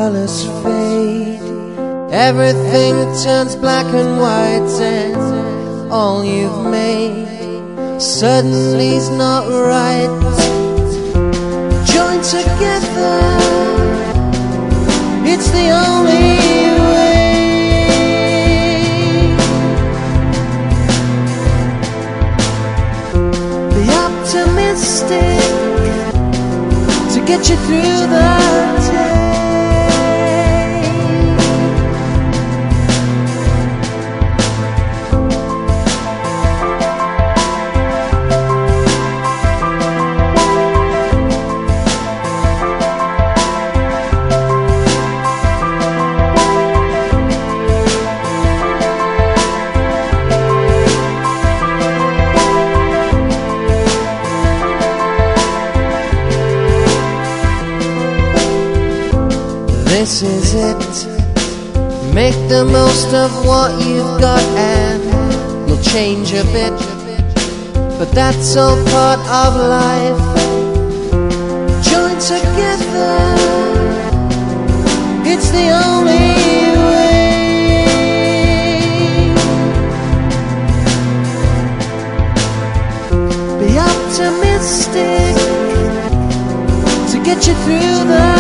colors fade, everything turns black and white, and all you've made suddenly's not right. Join together, it's the only way. Be optimistic to get you through the day. This is it. Make the most of what you've got, and you'll change a bit, but that's all part of life. Join together, it's the only way. Be optimistic to get you through the